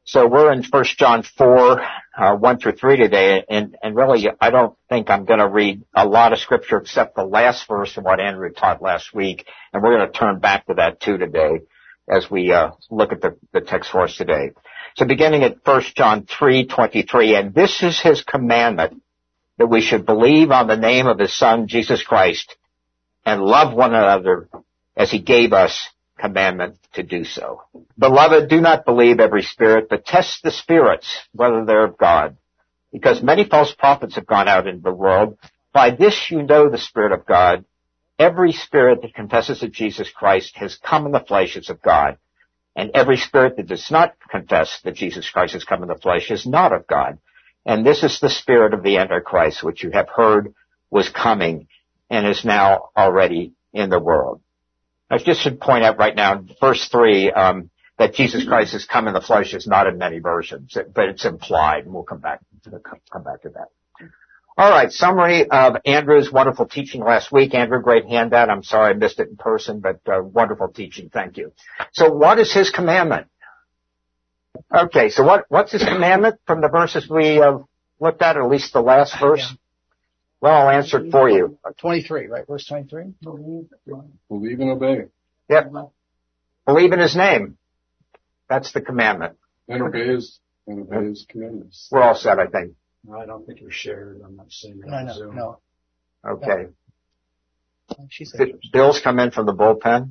So we're in 1 John 4, 1 through 3 today, and really I don't think I'm going to read a lot of scripture except the last verse from what Andrew taught last week, and we're going to turn back to that too today as we look at the text for us today. So beginning at 1 John 3:23, and this is his commandment, that we should believe on the name of his Son, Jesus Christ, and love one another as he gave us commandment to do so. Beloved, do not believe every spirit, but test the spirits, whether they're of God, because many false prophets have gone out into the world. By this you know the Spirit of God. Every spirit that confesses that Jesus Christ has come in the flesh is of God, and every spirit that does not confess that Jesus Christ has come in the flesh is not of God. And this is the spirit of the Antichrist, which you have heard was coming and is now already in the world. I just should point out right now, verse 3, that Jesus Christ has come in the flesh is not in many versions, but it's implied, and we'll come back to that. All right, summary of Andrew's wonderful teaching last week. Andrew, great handout. I'm sorry I missed it in person, but wonderful teaching. Thank you. So what is his commandment? Okay, so what's his commandment from the verses we looked at least the last verse? Yeah. Well, I'll answer it for you. 23, right? Verse 23? Believe and obey. Yep. Believe in his name. That's the commandment. And obey his commandments. We're all set, I think. No, I don't think you're shared. I'm not seeing it. No. Okay. She said Bill's come in from the bullpen.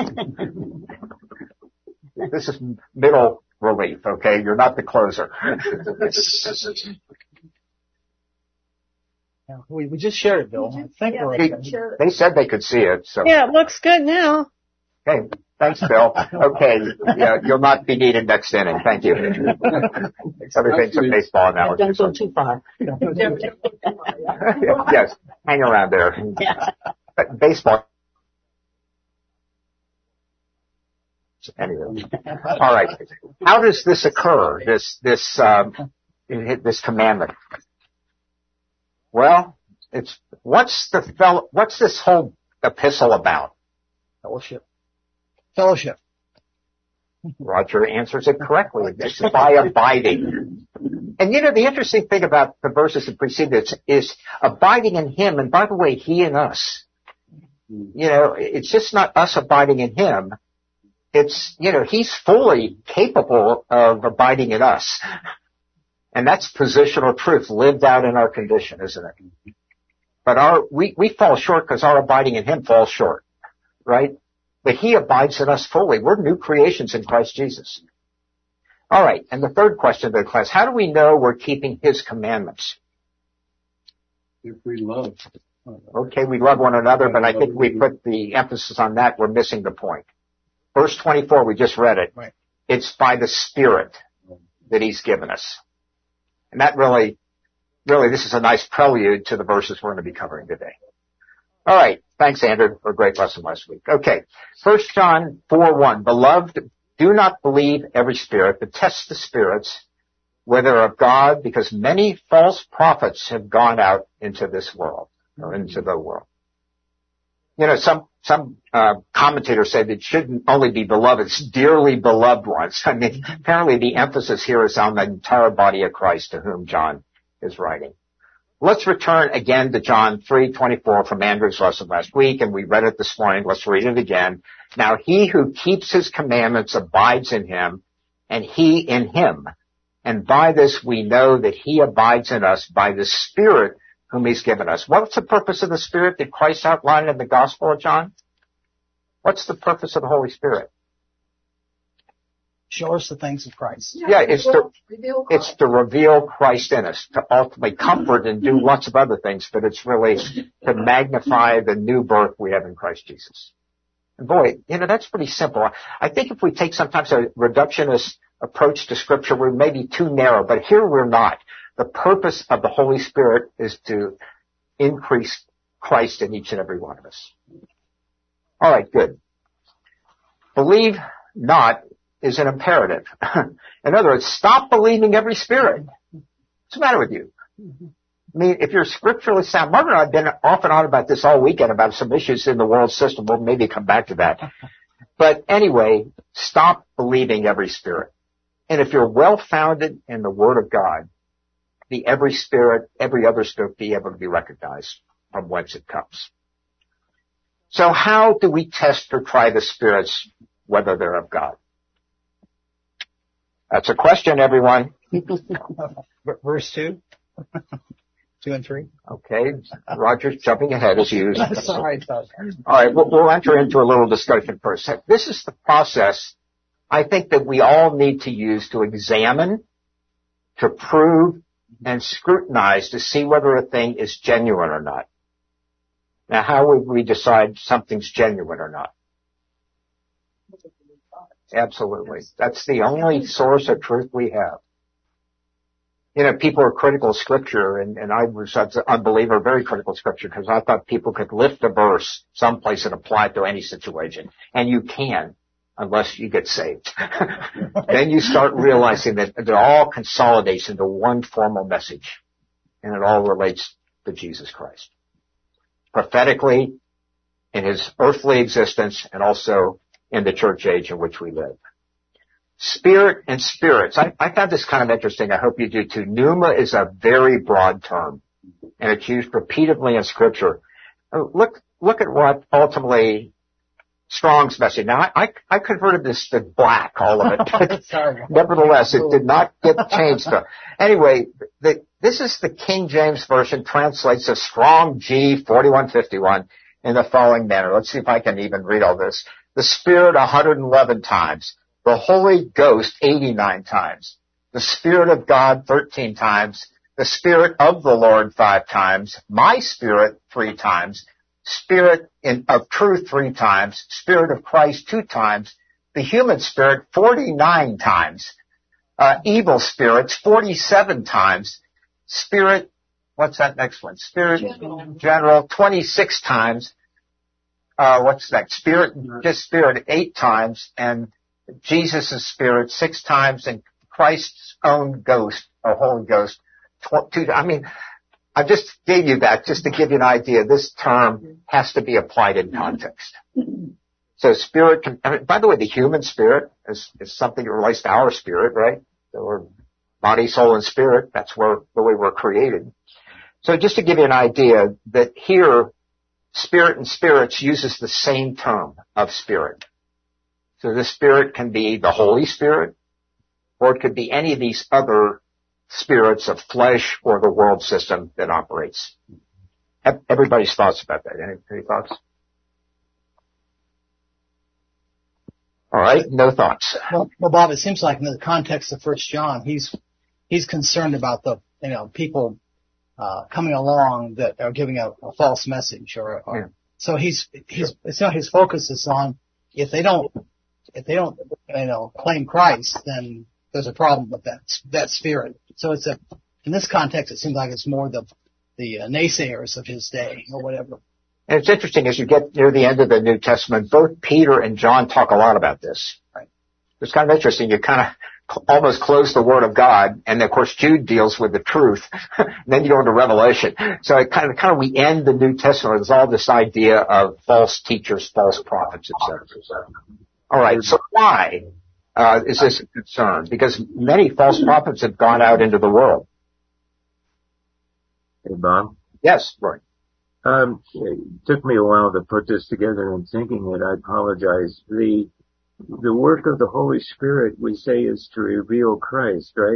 This is middle relief, okay? You're not the closer. We just shared it, Bill. I think we're okay. They said they could see it, so. Yeah, it looks good now. Okay. Thanks, Bill. Okay. Yeah, you'll not be needed next inning. Thank you. Everything's a baseball analogy. Don't go too far. Yes. Hang around there. Yeah. Baseball. Anyway. All right. How does this occur? This commandment? Well, what's this whole epistle about? Fellowship. Roger answers it correctly. It's by abiding. And the interesting thing about the verses that precede it is abiding in him, and by the way, he and us. It's just not us abiding in him. It's, he's fully capable of abiding in us. And that's positional truth lived out in our condition, isn't it? But we fall short because our abiding in him falls short, right? But he abides in us fully. We're new creations in Christ Jesus. All right. And the third question of the class, how do we know we're keeping his commandments? If we love. Okay, we love one another, but I think we put the emphasis on that. We're missing the point. Verse 24, we just read it. Right. It's by the Spirit that he's given us. And that really, this is a nice prelude to the verses we're going to be covering today. All right. Thanks, Andrew, for a great lesson last week. Okay. 1 John 4:1. Beloved, do not believe every spirit, but test the spirits, whether of God, because many false prophets have gone out into this world, or into the world. Some commentators say that it shouldn't only be beloved, it's dearly beloved ones. I mean, apparently the emphasis here is on the entire body of Christ to whom John is writing. Let's return again to John 3:24 from Andrew's lesson last week, and we read it this morning. Let's read it again. Now he who keeps his commandments abides in him, and he in him. And by this we know that he abides in us by the Spirit whom he's given us. What's the purpose of the Spirit that Christ outlined in the Gospel of John? What's the purpose of the Holy Spirit? Show us the things of Christ. Yeah, it's to reveal Christ in us, to ultimately comfort and do lots of other things, but it's really to magnify the new birth we have in Christ Jesus. And boy, that's pretty simple. I think if we take sometimes a reductionist approach to Scripture, we're maybe too narrow, but here we're not. The purpose of the Holy Spirit is to increase Christ in each and every one of us. All right, good. Believe not is an imperative. In other words, stop believing every spirit. What's the matter with you? I mean, if you're scripturally sound, Margaret and I have been off and on about this all weekend about some issues in the world system. We'll maybe come back to that. But anyway, stop believing every spirit. And if you're well-founded in the Word of God, every other spirit be able to be recognized from whence it comes. So how do we test or try the spirits, whether they're of God? That's a question, everyone. Verse 2? 2 and 3? Okay. Roger's jumping ahead as usual. That's all right. All right. We'll enter into a little discussion first. This is the process I think that we all need to use to examine, to prove, and scrutinize to see whether a thing is genuine or not. Now, how would we decide something's genuine or not? Absolutely. That's the only source of truth we have. You know, people are critical of Scripture, and I was an unbeliever, very critical of Scripture, because I thought people could lift a verse someplace and apply it to any situation. And you can, unless you get saved. Then you start realizing that it all consolidates into one formal message, and it all relates to Jesus Christ. Prophetically, in his earthly existence, and also in the church age in which we live. Spirit and spirits. I found this kind of interesting. I hope you do too. Pneuma is a very broad term, and it's used repeatedly in Scripture. Look at what ultimately Strong's message. Now, I converted this to black, all of it. Sorry. Nevertheless, it did not get changed. Anyway, this is the King James Version, translates a Strong G 4151 in the following manner. Let's see if I can even read all this. The Spirit 111 times. The Holy Ghost 89 times. The Spirit of God 13 times. The Spirit of the Lord 5 times. My Spirit 3 times. Spirit of truth 3 times. Spirit of Christ 2 times. The human spirit 49 times. Evil spirits 47 times. Spirit, what's that next one? Spirit General 26 times. What's that? Spirit, just Spirit 8 times. And Jesus' Spirit 6 times. And Christ's own ghost, or Holy Ghost, 2 times. I mean, I just gave you that just to give you an idea. This term has to be applied in context. So spirit by the way, the human spirit is something that relates to our spirit, right? So we're body, soul, and spirit. That's the way we're created. So just to give you an idea that here, spirit and spirits uses the same term of spirit. So the spirit can be the Holy Spirit, or it could be any of these other spirits of flesh or the world system that operates. Everybody's thoughts about that. Any thoughts? All right, no thoughts. Well, Bob, it seems like in the context of 1 John, he's concerned about the people coming along that are giving a false message, so his focus is on if they don't claim Christ, then there's a problem with that spirit. So in this context, it seems like it's more the naysayers of his day or whatever. And it's interesting, as you get near the end of the New Testament, both Peter and John talk a lot about this. Right. It's kind of interesting. You kind of almost close the Word of God, and of course Jude deals with the truth. And then you go into Revelation. So it kind of we end the New Testament with all this idea of false teachers, false prophets, etc. All right. So why is this a concern? Because many false prophets have gone out into the world. Hey, Bob. Yes, Roy. It took me a while to put this together and thinking it. I apologize. The work of the Holy Spirit, we say, is to reveal Christ, right?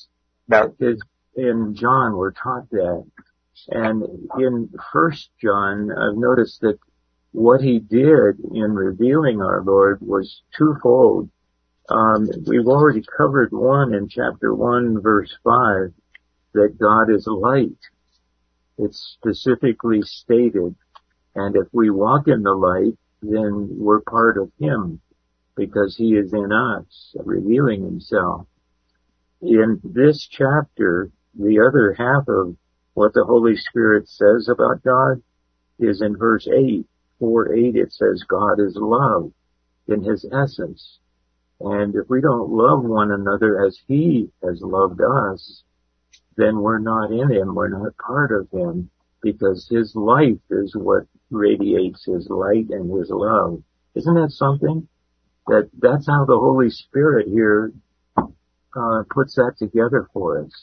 In John, we're taught that. And in 1 John, I've noticed that what he did in revealing our Lord was twofold. We've already covered one in chapter 1, verse 5, that God is light. It's specifically stated. And if we walk in the light, then we're part of him because he is in us, revealing himself. In this chapter, the other half of what the Holy Spirit says about God is in verse 8. 4:8, it says God is love in his essence. And if we don't love one another as he has loved us, then we're not in him, we're not part of him, because his life is what radiates his light and his love. Isn't that something? That's how the Holy Spirit here puts that together for us.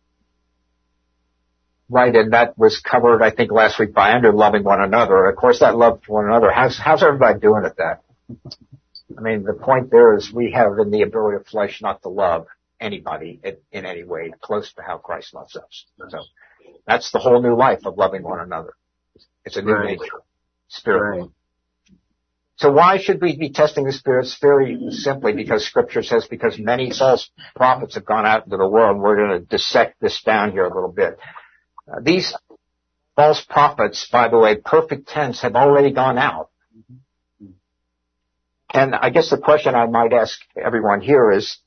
Right, and that was covered, I think, last week by Andrew, loving one another. Of course, that love for one another. How's everybody doing at that? I mean, the point there is we have in the ability of flesh not to love anybody in any way close to how Christ loves us. So that's the whole new life of loving one another. It's a new nature, spirit. Right. So why should we be testing the spirits? Very simply because Scripture says because many false prophets have gone out into the world. And we're going to dissect this down here a little bit. These false prophets, by the way, perfect tense, have already gone out. And I guess the question I might ask everyone here is,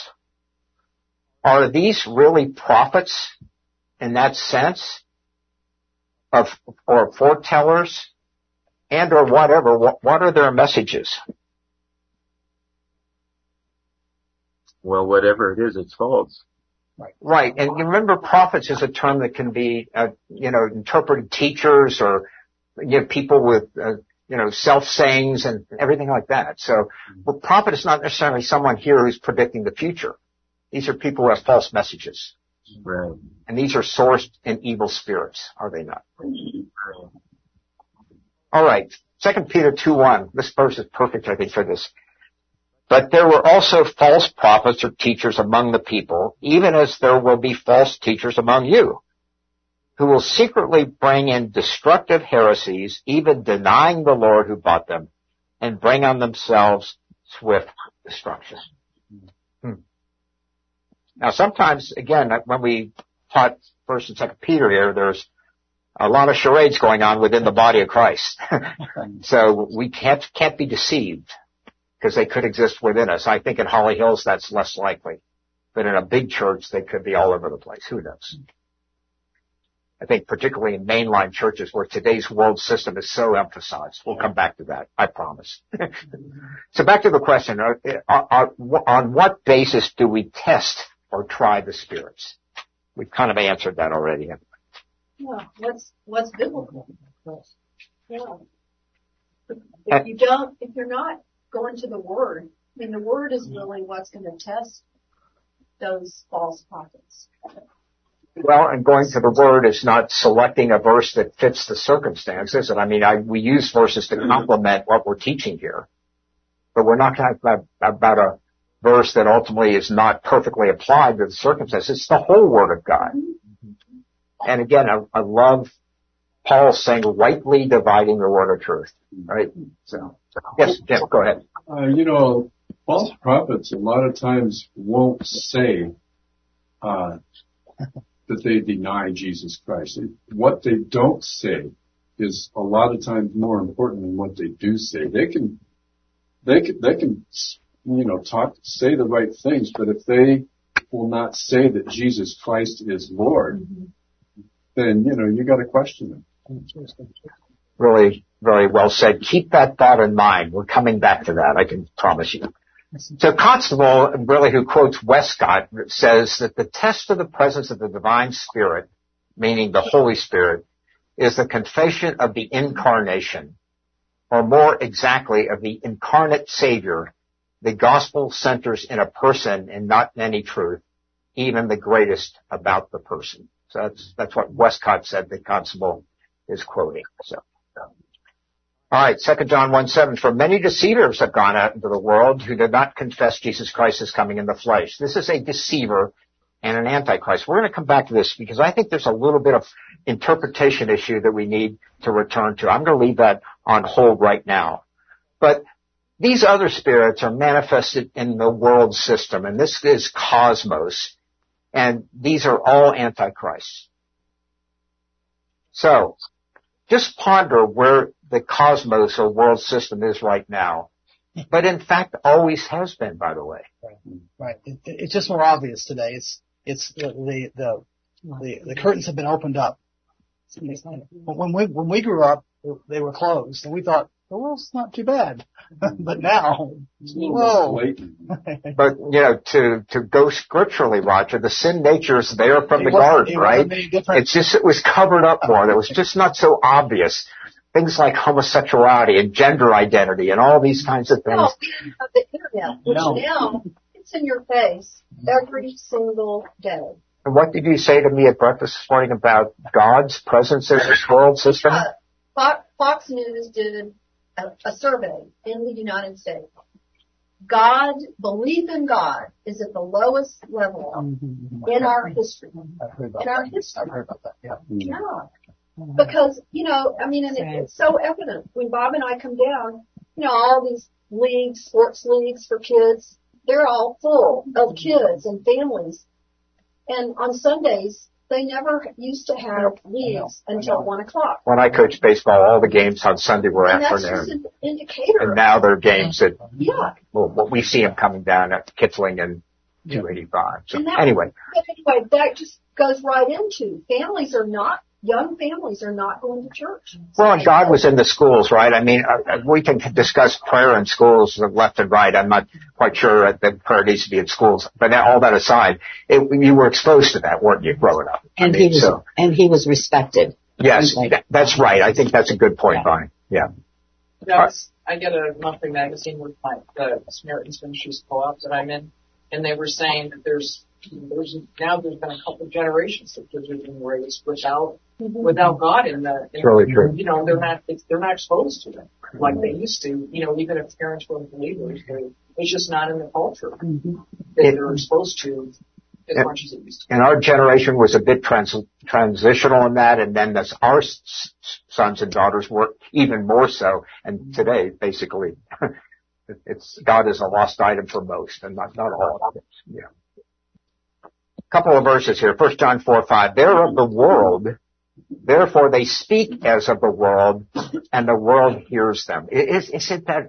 are these really prophets in that sense or foretellers and or whatever? What are their messages? Well, whatever it is, it's false. Right. And you remember prophets is a term that can be, interpreted teachers or, people with, self-sayings and everything like that. So, prophet is not necessarily someone here who's predicting the future. These are people who have false messages. Right. And these are sourced in evil spirits, are they not? All right. 2 Peter 2:1. This verse is perfect, I think, for this. But there were also false prophets or teachers among the people, even as there will be false teachers among you, who will secretly bring in destructive heresies, even denying the Lord who bought them, and bring on themselves swift destruction. Now sometimes, again, when we taught 1st and 2nd Peter here, there's a lot of charades going on within the body of Christ. So we can't be deceived, because they could exist within us. I think in Holly Hills that's less likely. But in a big church, they could be all over the place. Who knows? I think particularly in mainline churches where today's world system is so emphasized. We'll come back to that, I promise. So back to the question, on what basis do we test or try the spirits? We've kind of answered that already. Yeah, what's biblical? Yeah. If you're not going to the Word, I mean, the Word is really what's going to test those false prophets. Well, and going to the Word is not selecting a verse that fits the circumstances. And I mean, we use verses to complement what we're teaching here. But we're not talking about a verse that ultimately is not perfectly applied to the circumstances. It's the whole Word of God. And again, I love Paul saying, rightly dividing the word of truth. Right? So, yes, Jim, go ahead. False prophets a lot of times won't say that they deny Jesus Christ. What they don't say is a lot of times more important than what they do say. They can say the right things, but if they will not say that Jesus Christ is Lord, then, you got to question them. Really, very well said. Keep that thought in mind. We're coming back to that, I can promise you. So Constable, really, who quotes Westcott, says that the test of the presence of the divine spirit, meaning the Holy Spirit, is the confession of the incarnation, or more exactly of the incarnate Savior. The gospel centers in a person and not in any truth, even the greatest about the person. So that's what Westcott said that Constable is quoting. So, all right, 2 John 1:7. For many deceivers have gone out into the world who did not confess Jesus Christ as coming in the flesh. This is a deceiver and an antichrist. We're going to come back to this because I think there's a little bit of interpretation issue that we need to return to. I'm going to leave that on hold right now. But these other spirits are manifested in the world system, and this is cosmos. And these are all antichrists. So, just ponder where the cosmos or world system is right now. But in fact, always has been, by the way. Right. It's just more obvious today. It's the curtains have been opened up. When we grew up, they were closed, and we thought, the world's not too bad. But now, whoa. But, to go scripturally, Roger, the sin nature is there from the garden, right? It was covered up more. It was just not so obvious. Things like homosexuality and gender identity and all these kinds of things. Well, the internet, which now it's in your face every single day. And what did you say to me at breakfast this morning about God's presence in this world system? Fox News did a survey in the United States. Belief in God is at the lowest level in our history. I've heard about that, yeah. Yeah. Because, and it's so evident. When Bob and I come down, all these leagues, sports leagues for kids, they're all full of kids and families. And on Sundays, they never used to have leagues until 1 o'clock. When I coached baseball, all the games on Sunday were afternoon. That's just an indicator. And now they're games that, well, we see them coming down at Kitzling and 285. So anyway, that just goes right into young families are not going to church. Well, and God was in the schools, right? I mean, we can discuss prayer in schools left and right. I'm not quite sure that prayer needs to be in schools. But all that aside, you were exposed to that, weren't you, growing up? And he was respected. Yes, that's right. I think that's a good point, Bonnie. Yeah. I get a monthly magazine with the Samaritan's Ministries co-op that I'm in, and they were saying that there's been a couple of generations that kids are being raised without God in the. Really true. They're not exposed to them like they used to. Even if parents were believers, it's just not in the culture that they're exposed to as much as it used to. And our generation was a bit transitional in that, and then our sons and daughters were even more so. And today, basically, God is a lost item for most, and not all of it. Yeah. Couple of verses here. 1 John 4:5. They're of the world, therefore they speak as of the world, and the world hears them. Isn't that,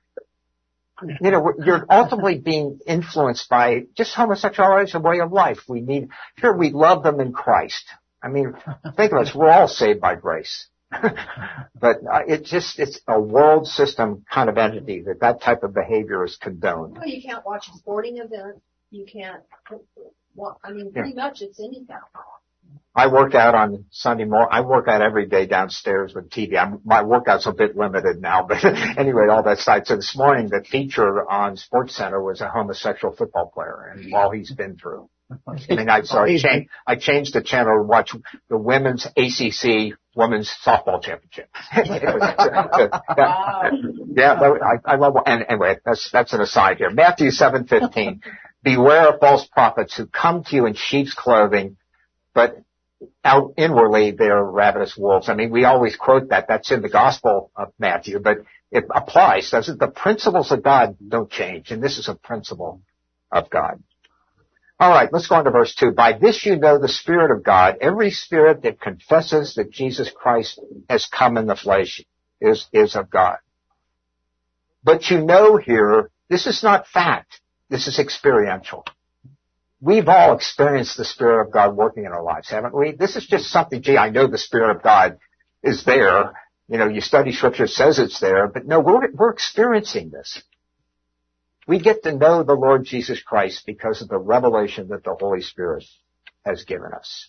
you're ultimately being influenced by just homosexuality as a way of life. We love them in Christ. I mean, think of us, we're all saved by grace. But it's a world system kind of entity that type of behavior is condoned. Well, you can't watch a sporting event. You can't. Pretty much it's anything. I work out on Sunday morning. I work out every day downstairs with TV. My workout's a bit limited now, but anyway, all that aside. So this morning, the feature on SportsCenter was a homosexual football player and all he's been through. I changed the channel to watch the women's ACC women's softball championship. I love. And anyway, that's an aside here. Matthew 7:15. Beware of false prophets who come to you in sheep's clothing, but out inwardly they are ravenous wolves. I mean, we always quote that. That's in the Gospel of Matthew, but it applies, doesn't it? The principles of God don't change, and this is a principle of God. All right, let's go on to verse 2. By this you know the Spirit of God. Every spirit that confesses that Jesus Christ has come in the flesh is of God. But you know here, this is not fact. This is experiential. We've all experienced the Spirit of God working in our lives, haven't we? This is just something, I know the Spirit of God is there. You study Scripture, it says it's there, but no, we're experiencing this. We get to know the Lord Jesus Christ because of the revelation that the Holy Spirit has given us.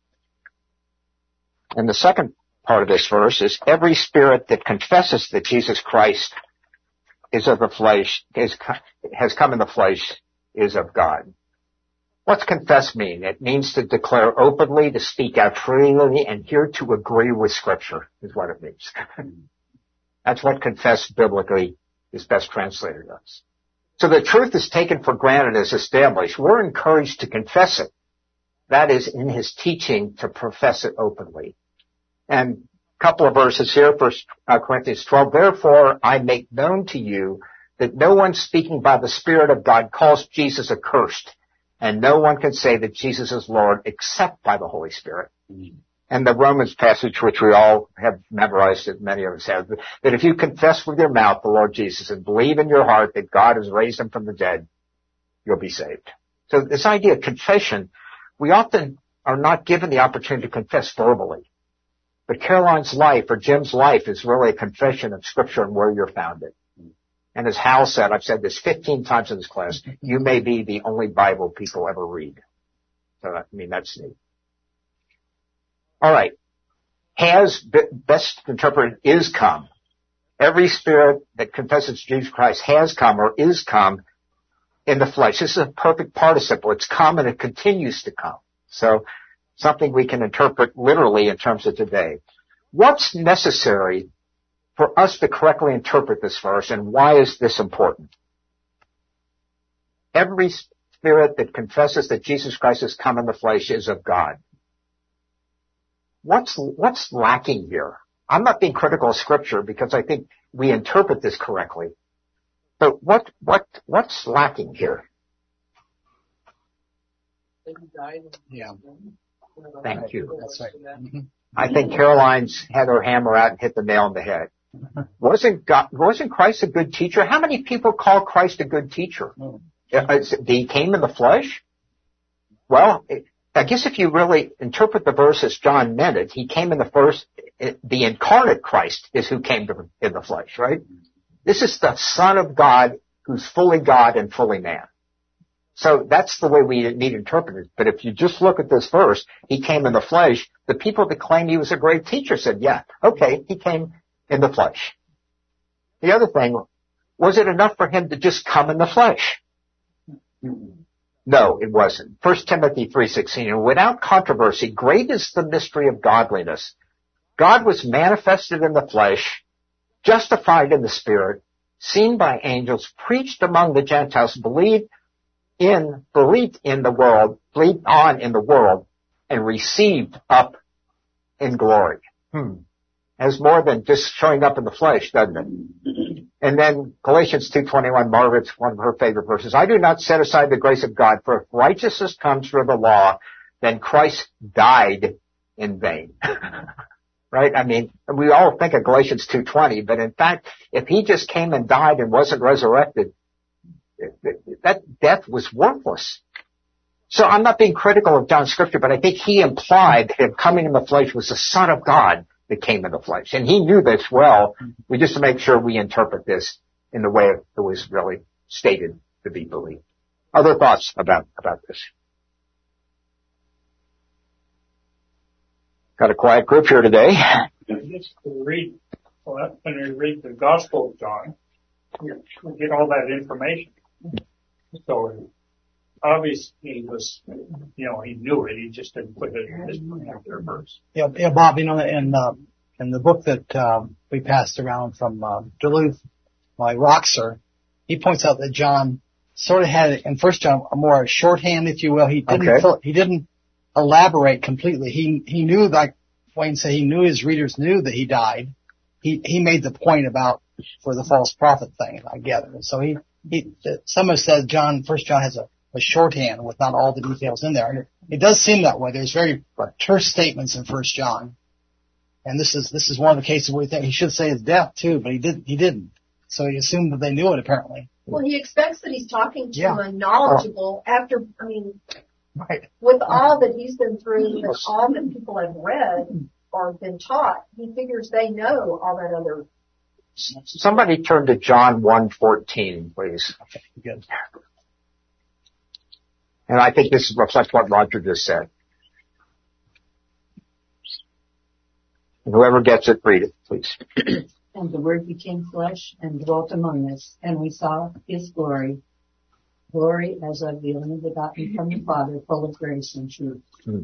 And the second part of this verse is every spirit that confesses that Jesus Christ is of the flesh, has come in the flesh, is of God. What's confess mean? It means to declare openly, to speak out freely, and here to agree with Scripture is what it means. That's what confess biblically is best translated as. So the truth is taken for granted as established. We're encouraged to confess it. That is in his teaching to profess it openly. And a couple of verses here, 1 Corinthians 12. Therefore, I make known to you that no one speaking by the Spirit of God calls Jesus accursed, and no one can say that Jesus is Lord except by the Holy Spirit. And the Romans passage, which we all have memorized, as many of us have, that if you confess with your mouth the Lord Jesus and believe in your heart that God has raised him from the dead, you'll be saved. So this idea of confession, we often are not given the opportunity to confess verbally. But Caroline's life or Jim's life is really a confession of Scripture and where you're founded. And as Hal said, I've said this 15 times in this class, you may be the only Bible people ever read. So, that's neat. All right. Has, best interpreted, is come. Every spirit that confesses Jesus Christ has come or is come. in the flesh. This is a perfect participle. It's come and it continues to come. So something we can interpret literally in terms of today. What's necessary for us to correctly interpret this verse, and why is this important? Every spirit that confesses that Jesus Christ has come in the flesh is of God. What's lacking here? I'm not being critical of Scripture because I think we interpret this correctly. But what's lacking here? Yeah. Thank you. That's right. Mm-hmm. I think Caroline's had her hammer out and hit the nail on the head. Wasn't Christ a good teacher? How many people call Christ a good teacher? He came in the flesh? Well, I guess if you really interpret the verse as John meant it, he came in the incarnate Christ is who came in the flesh, right? This is the Son of God who's fully God and fully man. So that's the way we need to interpret it. But if you just look at this verse, he came in the flesh, the people that claim he was a great teacher said, yeah, okay, he came in the flesh. The other thing, was it enough for him to just come in the flesh? No, it wasn't. 1 Timothy 3:16, without controversy, great is the mystery of godliness. God was manifested in the flesh, justified in the spirit, seen by angels, preached among the Gentiles, believed on in the world, and received up in glory. Has more than just showing up in the flesh, doesn't it? And then Galatians 2:21, Margaret's one of her favorite verses. I do not set aside the grace of God, for if righteousness comes through the law, then Christ died in vain. Right? I mean, we all think of Galatians 2:20, but in fact, if he just came and died and wasn't resurrected, that death was worthless. So I'm not being critical of John's scripture, but I think he implied that him coming in the flesh was the Son of God that came in the flesh. And he knew this well. We just to make sure we interpret this in the way it was really stated to be believed. Other thoughts about this? Got a quiet group here today. When we read the Gospel of John, we get all that information. So obviously he was, he knew it. He just didn't put it in his particular verse. Yeah, Bob, in the book that we passed around from Duluth by Roxer, he points out that John sort of had in 1 John a more shorthand, if you will. He didn't elaborate completely. He knew, like Wayne said, he knew his readers knew that he died. He made the point about for the false prophet thing, I gather. So some have said 1 John has a shorthand with not all the details in there. And it does seem that way. There's very terse statements in 1 John. And this is one of the cases where we think he should say his death too, but he didn't. So he assumed that they knew it apparently. Well, he expects that he's talking to a knowledgeable right. With all that he's been through and all that people have read or been taught, he figures they know all that other. Somebody turn to John 1:14, please. Okay, good. And I think this reflects what Roger just said. And whoever gets it, read it, please. And the Word became flesh and dwelt among us, and we saw his glory as of the only begotten from the Father, full of grace and truth.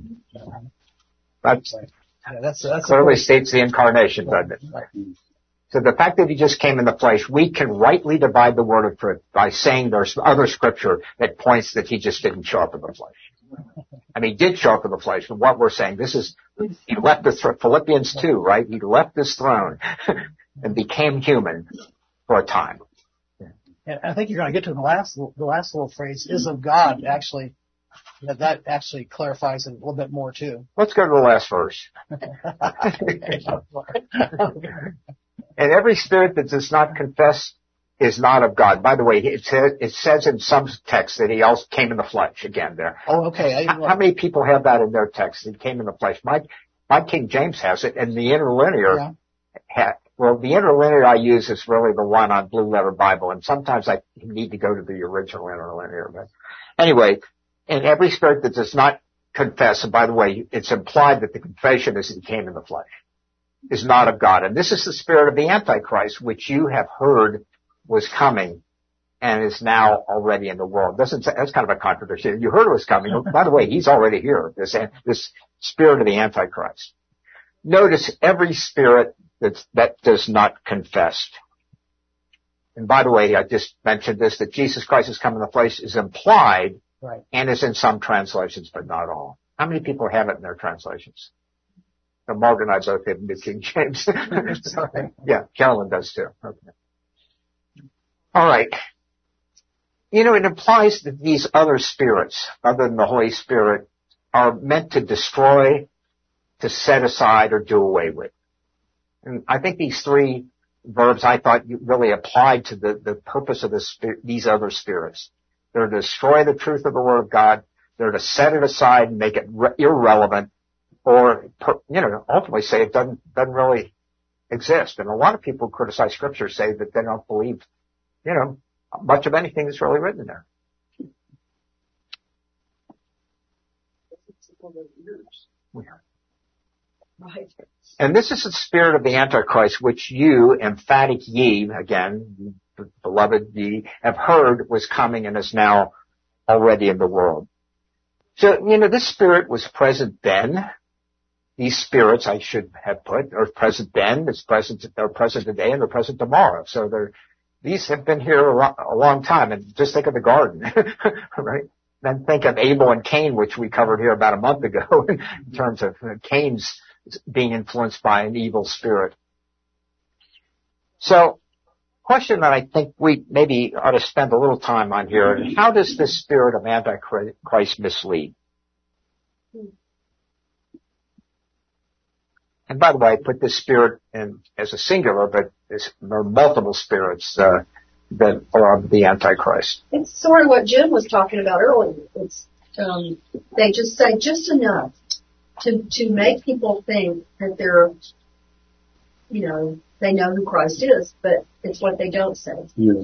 That's clearly states the incarnation, doesn't it? Right. So the fact that he just came in the flesh, we can rightly divide the word of truth by saying there's other scripture that points that he just didn't show up in the flesh. I mean, he did show up in the flesh, and what we're saying, he left this, Philippians 2, right? He left this throne and became human for a time. And I think you're going to get to the last little phrase, is of God, actually. That actually clarifies it a little bit more too. Let's go to the last verse. And every spirit that does not confess is not of God. By the way, it says in some texts that he also came in the flesh again there. Oh, okay. How many people have that in their text? He came in the flesh. My King James has it, and the interlinear. Yeah. The interlinear I use is really the one on Blue Letter Bible, and sometimes I need to go to the original interlinear. But anyway, and every spirit that does not confess, and by the way, it's implied that the confession is that he came in the flesh, is not of God. And this is the spirit of the Antichrist, which you have heard was coming and is now already in the world. That's kind of a contradiction. You heard it was coming. By the way, he's already here, this spirit of the Antichrist. Notice every spirit that does not confess. And by the way, I just mentioned this, that Jesus Christ has come in the flesh is implied, right, and is in some translations, but not all. How many people have it in their translations? Margaret and I both have New King James. Yeah, Carolyn does too. Okay. All right. It implies that these other spirits, other than the Holy Spirit, are meant to destroy, to set aside, or do away with. And I think these three verbs I thought really applied to the purpose of these other spirits. They're to destroy the truth of the Word of God. They're to set it aside and make it irrelevant, or ultimately say it doesn't really exist. And a lot of people who criticize Scripture say that they don't believe, much of anything that's really written there. Right. And this is the spirit of the Antichrist, which you, emphatic ye, again, beloved ye, have heard was coming and is now already in the world. So, this spirit was present then. These spirits, I should have put, are present then, they're present today, and they're present tomorrow. So these have been here a long time. And just think of the garden, right? Then think of Abel and Cain, which we covered here about a month ago, in terms of Cain's being influenced by an evil spirit. So, question that I think we maybe ought to spend a little time on here, how does this spirit of Antichrist mislead? And by the way, I put this spirit in as a singular, but there are multiple spirits that are of the Antichrist. It's sort of what Jim was talking about earlier. It's they just say just enough to make people think that they're, they know who Christ is, but it's what they don't say. Yeah.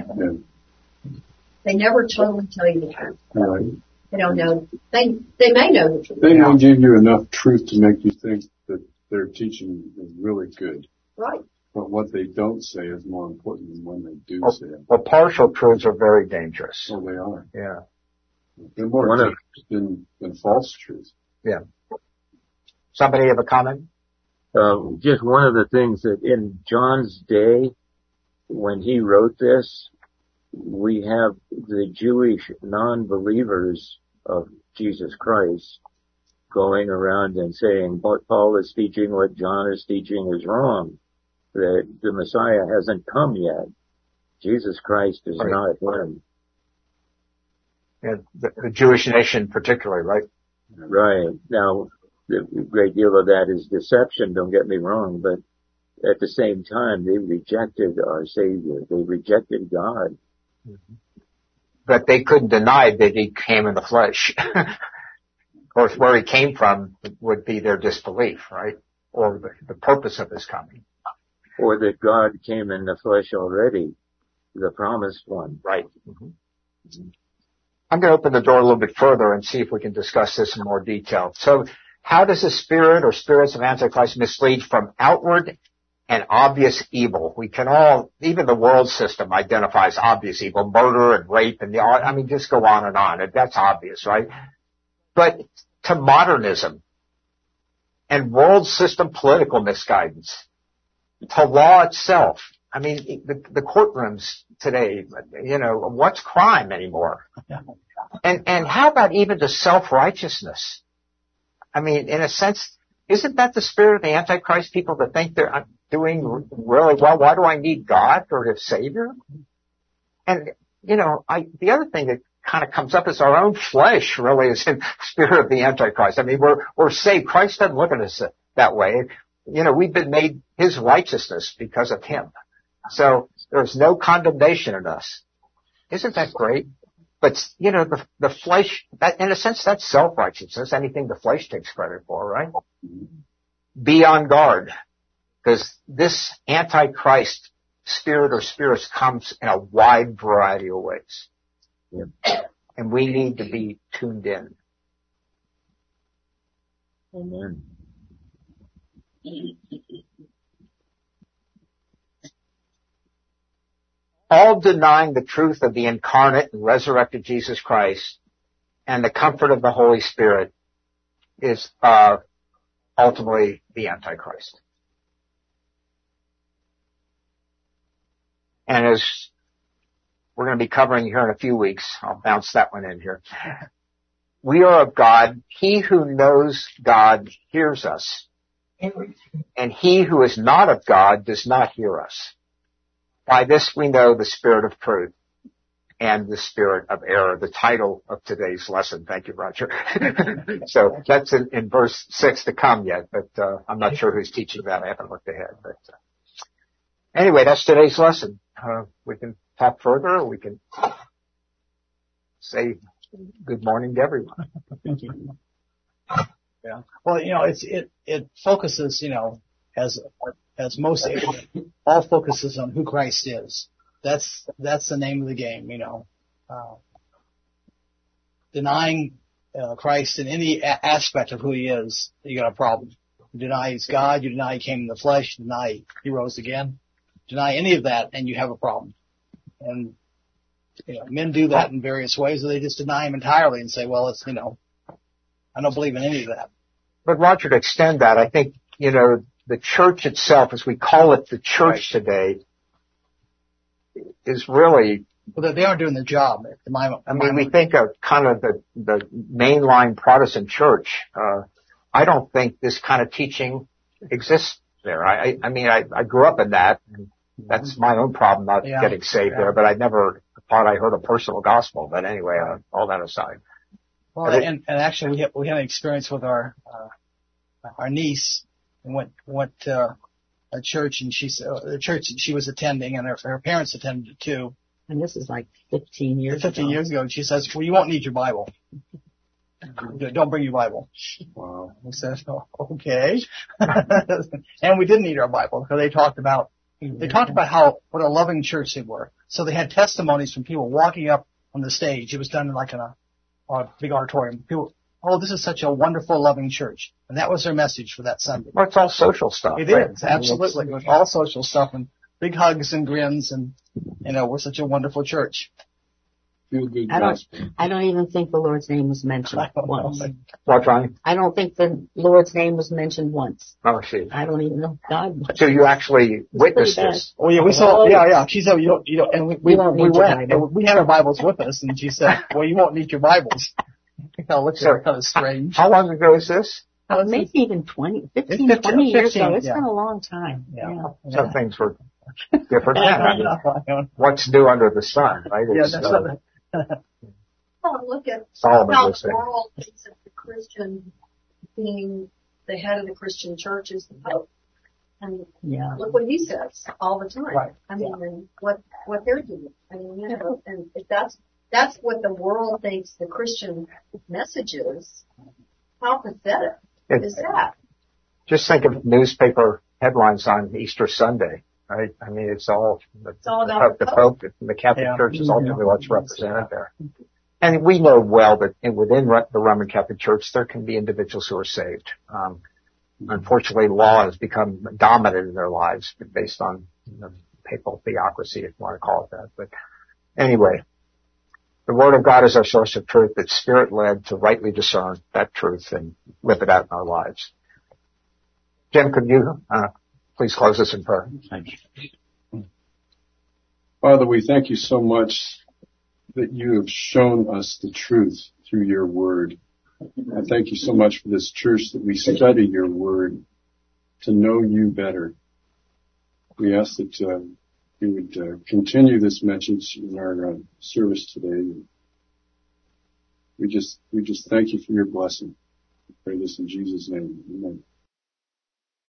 They never totally tell you the truth. Right. They don't know. They may know the truth. They don't give you enough truth to make you think that their teaching is really good. Right. But what they don't say is more important than when they do say it. Well, partial truths are very dangerous. Oh, they are. Yeah. They're more dangerous than false truth. Yeah. Somebody have a comment? Just one of the things that in John's day, when he wrote this, we have the Jewish non-believers of Jesus Christ going around and saying what Paul is teaching, what John is teaching is wrong, that the Messiah hasn't come yet. Jesus Christ is not him. Yeah, the Jewish nation particularly, right? Right. Now, a great deal of that is deception, don't get me wrong, but at the same time, they rejected our Savior. They rejected God. Mm-hmm. But they couldn't deny that he came in the flesh. Of course, where he came from would be their disbelief, right? Or the purpose of his coming. Or that God came in the flesh already, the promised one. Right. Mm-hmm. Mm-hmm. I'm going to open the door a little bit further and see if we can discuss this in more detail. So, how does the spirit or spirits of Antichrist mislead from outward and obvious evil? We can all, even the world system identifies obvious evil, murder and rape and just go on and on. That's obvious, right? But to modernism and world system political misguidance, to law itself. The courtrooms today, what's crime anymore? And how about even the self-righteousness? In a sense, isn't that the spirit of the Antichrist, people that think they're doing really well? Why do I need God or a Savior? And, the other thing that kind of comes up is our own flesh really is in spirit of the Antichrist. We're saved. Christ doesn't look at us that way. We've been made His righteousness because of Him. So there's no condemnation in us. Isn't that great? But, the flesh, that, in a sense, that's self-righteousness, anything the flesh takes credit for, right? Be on guard, because this Antichrist spirit or spirits comes in a wide variety of ways. Yeah. And we need to be tuned in. Amen. all denying the truth of the incarnate and resurrected Jesus Christ and the comfort of the Holy Spirit is ultimately the Antichrist. And as we're going to be covering here in a few weeks, I'll bounce that one in here. We are of God. He who knows God hears us. And he who is not of God does not hear us. By this we know the spirit of truth and the spirit of error, the title of today's lesson. Thank you, Roger. So that's in verse 6 to come yet, but I'm not sure who's teaching that. I haven't looked ahead. But anyway, that's today's lesson. We can talk further, or we can say good morning to everyone. Yeah. Well, it focuses, as most, all focuses on who Christ is. That's the name of the game, denying Christ in any aspect of who he is, you got a problem. You deny he's God, you deny he came in the flesh, you deny he rose again. Deny any of that and you have a problem. And, men do that in various ways, or they just deny him entirely and say, well, it's, I don't believe in any of that. But Roger, to extend that, I think, the church itself, as we call it the church today, is really... Well, they aren't doing their job. We think of kind of the mainline Protestant church. I don't think this kind of teaching exists there. I grew up in that, and that's my own problem not getting saved there, but I never thought I heard a personal gospel. But anyway, all that aside. Well, and actually we had an experience with our niece, and went to a church, and the church that she was attending, and her parents attended it too. And this is like 15 years ago. And she says, well, you won't need your Bible. Don't bring your Bible. Wow. We said, oh, okay. And we didn't need our Bible, because they talked about what a loving church they were. So they had testimonies from people walking up on the stage. It was done like in a big auditorium. People, this is such a wonderful, loving church. And that was their message for that Sunday. Well, it's all social stuff. It is, absolutely. It was all social stuff and big hugs and grins, and, we're such a wonderful church. Feel good. I don't even think the Lord's name was mentioned once. What, Ronnie? I don't think the Lord's name was mentioned once. Oh, see. I don't even know God. So you actually witnessed this? Oh, yeah, we saw. Yeah. She said, you don't, and we went. And we had our Bibles with us, and she said, well, you won't need your Bibles. It looks kind of strange. How long ago is this? Maybe even 20 years ago. It's been a long time. Yeah. Some things were different then. What's new under the sun, right? Look at how the world thinks of the Christian being the head of the Christian church is the Pope. And look what he says all the time. Right. And what they're doing. And if that's what the world thinks the Christian message is, how pathetic is that? Just think of newspaper headlines on Easter Sunday, right? It's all about the Pope and the Catholic Church is ultimately what's represented there. And we know well that within the Roman Catholic Church, there can be individuals who are saved. Unfortunately, law has become dominant in their lives based on papal theocracy, if you want to call it that. But anyway, the Word of God is our source of truth. It's Spirit-led to rightly discern that truth and live it out in our lives. Jim, could you please close us in prayer? Thank you. Father, we thank you so much that you have shown us the truth through your Word. I thank you so much for this church that we study your Word to know you better. We ask that you would continue this message in our service today. We just thank you for your blessing. I pray this in Jesus' name. Amen.